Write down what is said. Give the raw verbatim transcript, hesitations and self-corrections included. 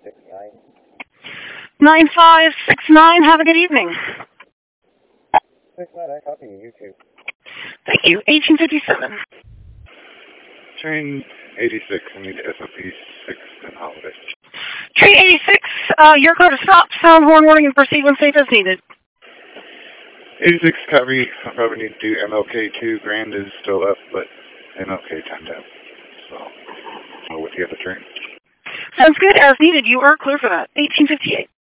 six nine. nine five six nine, have a good evening. six nine, I copy you too. Thank you. eighteen fifty-seven. Train eighty-six, I need S O P six and holiday. Train eighty-six, uh, your code to stop, sound horn warning, and proceed when safe as needed. eighty-six, copy. I probably need to do M L K two. Grand is still up, but M L K timed out. So, I'll go with the other train. Sounds good. As needed, you are clear for that. eighteen fifty-eight.